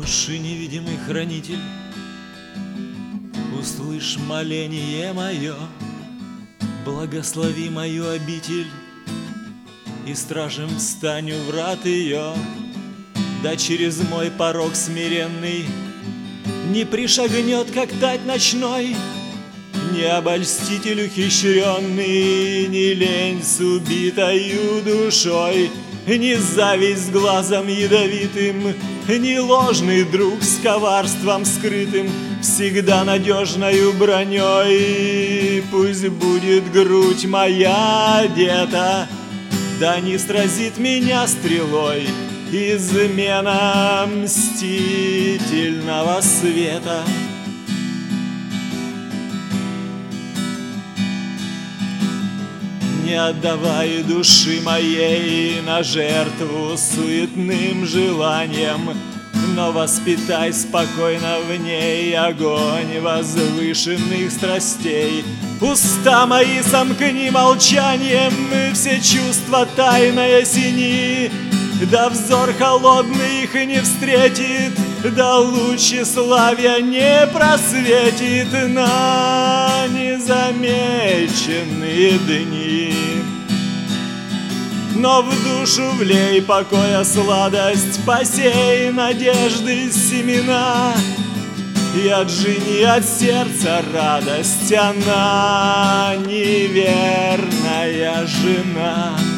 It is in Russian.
души невидимый хранитель, услышь моление мое, благослови мою обитель, и стражем встань у врат ее. Да через мой порог смиренный не пришагнет, как тать ночной, не обольститель ухищренный, не лень с убитою душой, не зависть глазом ядовитым, не ложный друг с коварством скрытым, всегда надежною броней. Пусть будет грудь моя одета, да не сразит меня стрелой измена мстительного света. Не отдавай души моей на жертву суетным желаниям, но воспитай спокойно в ней огонь возвышенных страстей. Уста мои сомкни молчанием, все чувства тайное сини, да взор холодный их не встретит, да луч тщеславия не просветит на незамеченные дни. Но в душу влей покоя сладость, посей надежды семена, и отжени от сердца радость, она неверная жена.